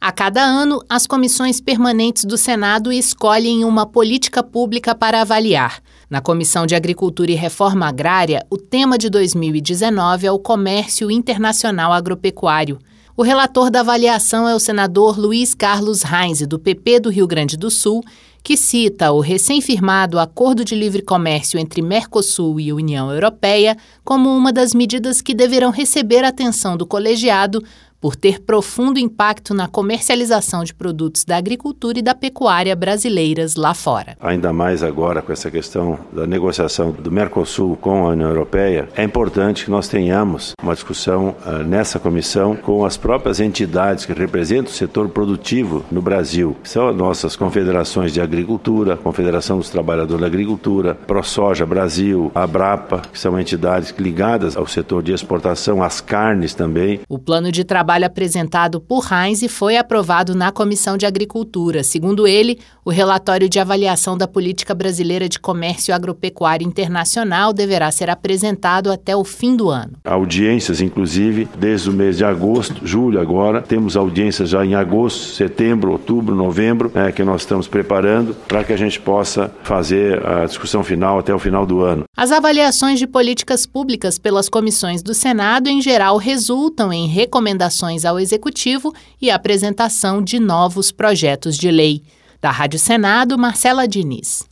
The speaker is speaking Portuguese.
A cada ano, as comissões permanentes do Senado escolhem uma política pública para avaliar. Na Comissão de Agricultura e Reforma Agrária, o tema de 2019 é o comércio internacional agropecuário. O relator da avaliação é o senador Luiz Carlos Reins, do PP do Rio Grande do Sul, que cita o recém-firmado Acordo de Livre Comércio entre Mercosul e União Europeia como uma das medidas que deverão receber a atenção do colegiado por ter profundo impacto na comercialização de produtos da agricultura e da pecuária brasileiras lá fora. Ainda mais agora com essa questão da negociação do Mercosul com a União Europeia, é importante que nós tenhamos uma discussão nessa comissão com as próprias entidades que representam o setor produtivo no Brasil, que são as nossas confederações de agricultura, Confederação dos Trabalhadores da Agricultura, ProSoja Brasil, a Abrapa, que são entidades ligadas ao setor de exportação, às carnes também. O plano de trabalho apresentado por Reins foi aprovado na Comissão de Agricultura. Segundo ele, o relatório de avaliação da política brasileira de comércio agropecuário internacional deverá ser apresentado até o fim do ano. Audiências, inclusive, desde o mês de agosto, julho agora, temos audiências já em agosto, setembro, outubro, novembro, que nós estamos preparando para que a gente possa fazer a discussão final até o final do ano. As avaliações de políticas públicas pelas comissões do Senado, em geral, resultam em recomendações ao Executivo e a apresentação de novos projetos de lei. Da Rádio Senado, Marcela Diniz.